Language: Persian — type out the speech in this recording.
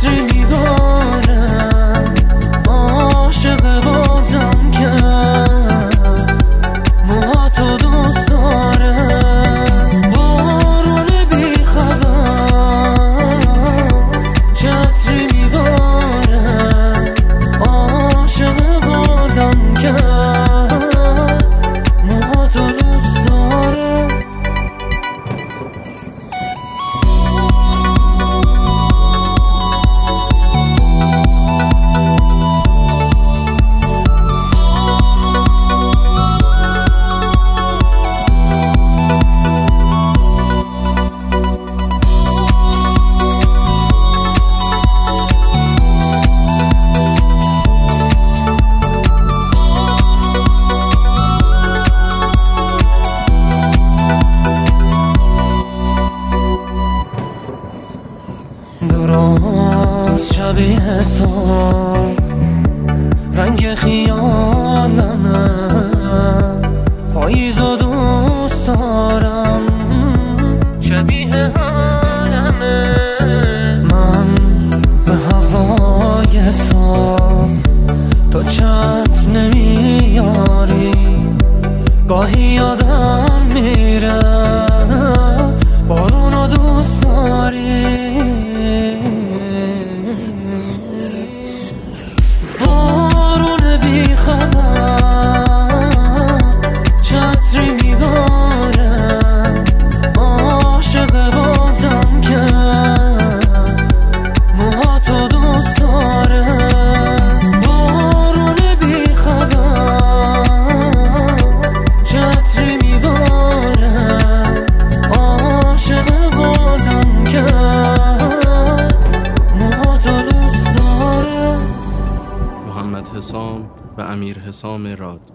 چتری میبارم عاشق بادم کرد موهاتو دوست دارم بارون بیخبر چتری میبارم عاشق بادم کرد موهاتو دوست دارم درست شبیه تو رنگ خیالمه پاییزو دوست دارم شبیه حالمه من به هوای تو چتر نمیاری گاهی یادم میره بارونو دوست داری بارون بیخبر چتری میبارم عاشق بادم کرد موهاتو دوست دارم بارون بیخبر چتری میبارم عاشق بادم کرد موهاتو دوست دارم. محمد حسام و امیر حسام راد.